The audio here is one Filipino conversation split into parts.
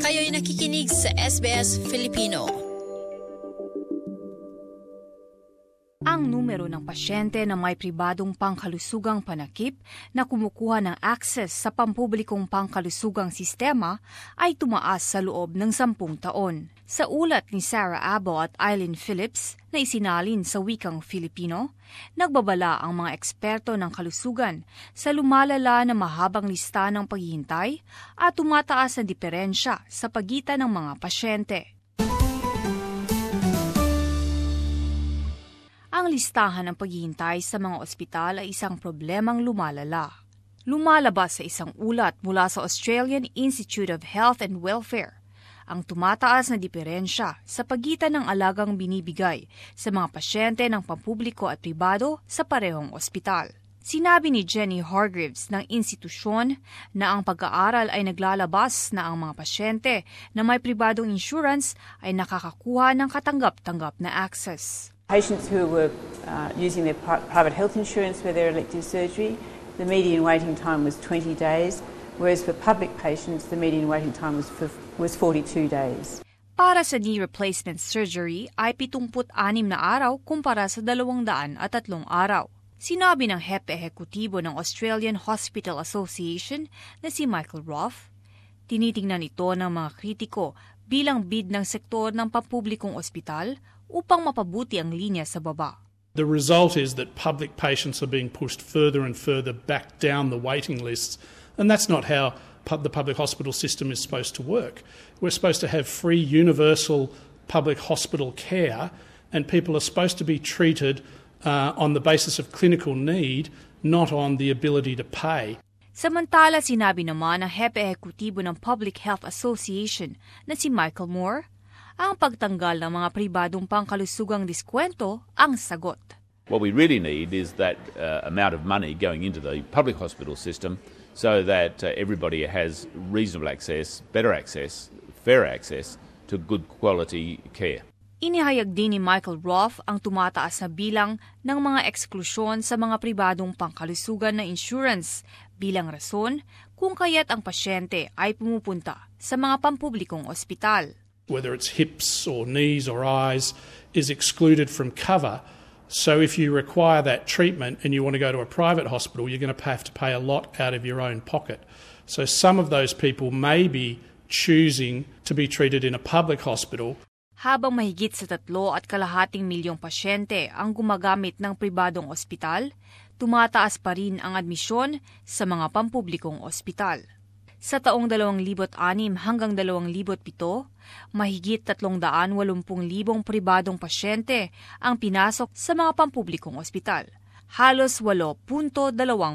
Kayo'y nakikinig sa SBS Filipino. Ang numero ng pasyente na may pribadong pangkalusugang panakip na kumukuha ng access sa pampublikong pangkalusugang sistema ay tumaas sa loob ng 10 taon. Sa ulat ni Sarah Abo at Eileen Phillips na isinalin sa wikang Filipino, nagbabala ang mga eksperto ng kalusugan sa lumalala na mahabang lista ng paghihintay at tumataas na diferensya sa pagitan ng mga pasyente. Ang listahan ng paghihintay sa mga ospital ay isang problemang lumalala. Lumalabas sa isang ulat mula sa Australian Institute of Health and Welfare ang tumataas na diferensya sa pagitan ng alagang binibigay sa mga pasyente ng pampubliko at pribado sa parehong ospital. Sinabi ni Jenny Hargreaves ng institusyon na ang pag-aaral ay naglalabas na ang mga pasyente na may pribadong insurance ay nakakakuha ng katanggap-tanggap na access. Patients who were using their private health insurance for their elective surgery, the median waiting time was 20 days, whereas for public patients, the median waiting time was 42 days. Para sa knee replacement surgery ay 76 na araw kumpara sa 203 araw. Sinabi ng hepe ehekutibo ng Australian Hospital Association na si Michael Roth, tinitingnan ito ng mga kritiko bilang bid ng sektor ng pampublikong ospital upang mapabuti ang linya sa baba. The result is that public patients are being pushed further and further back down the waiting lists, and that's not how the public hospital system is supposed to work. We're supposed to have free, universal public hospital care, and people are supposed to be treated on the basis of clinical need, not on the ability to pay. Samantala, sinabi naman ng hepe ehekutibo ng Public Health Association na si Michael Moore, ang pagtanggal ng mga pribadong pangkalusugang diskwento ang sagot. What we really need is that amount of money going into the public hospital system so that everybody has reasonable access, better access, fair access to good quality care. Inihayag din ni Michael Roth ang tumataas na bilang ng mga eksklusyon sa mga pribadong pangkalusugan na insurance bilang rason kung kaya't ang pasyente ay pumupunta sa mga pampublikong ospital. Whether it's hips or knees or eyes, is excluded from cover. So if you require that treatment and you want to go to a private hospital, you're going to have to pay a lot out of your own pocket. So some of those people may be choosing to be treated in a public hospital. Habang mahigit sa 3.2 milyong pasyente ang gumagamit ng pribadong ospital, tumataas pa rin ang admisyon sa mga pampublikong ospital. Sa taong 2006 hanggang 2007, mahigit 380,000 pribadong pasyente ang pinasok sa mga pampublikong ospital, halos 8.2%.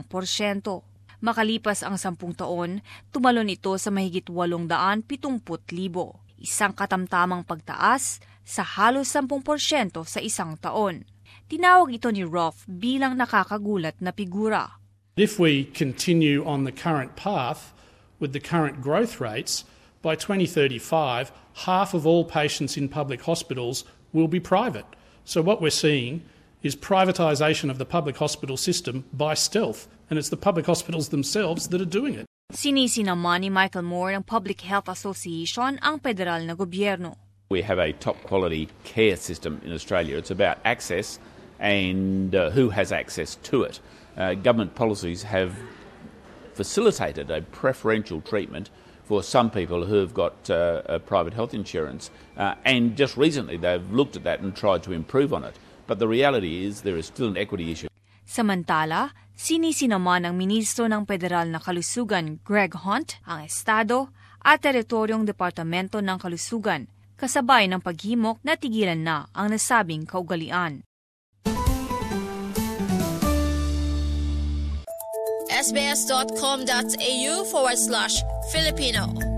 Makalipas ang 10 taon, tumalon ito sa mahigit 870,000, isang katamtamang pagtaas sa halos 10% sa isang taon. Tinawag ito ni Roth bilang nakakagulat na figura. If we continue on the current path, with the current growth rates, by 2035, half of all patients in public hospitals will be private. So what we're seeing is privatisation of the public hospital system by stealth, and it's the public hospitals themselves that are doing it. Sinisi naman ni Michael Moore ng Public Health Association ang federal na gobyerno. We have a top-quality care system in Australia. It's about access and who has access to it. Government policies have facilitated a preferential treatment for some people who have got private health insurance. And just recently they've looked at that and tried to improve on it. But the reality is there is still an equity issue. Samantala, sinisi naman ng Ministro ng Federal na Kalusugan, Greg Hunt, ang Estado at Teritoryong Departamento ng Kalusugan, kasabay ng paghimok na tigilan na ang nasabing kaugalian. sbs.com.au/Filipino